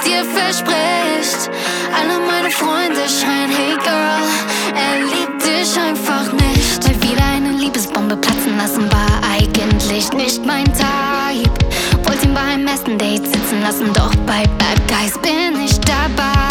dir verspricht. Alle meine Freunde schreien, hey Girl, er liebt dich einfach nicht. Mal wieder eine Liebesbombe platzen lassen, war eigentlich nicht mein Type. Wollte ihn bei einem ersten Date sitzen lassen, doch bei Bad Guys bin ich dabei.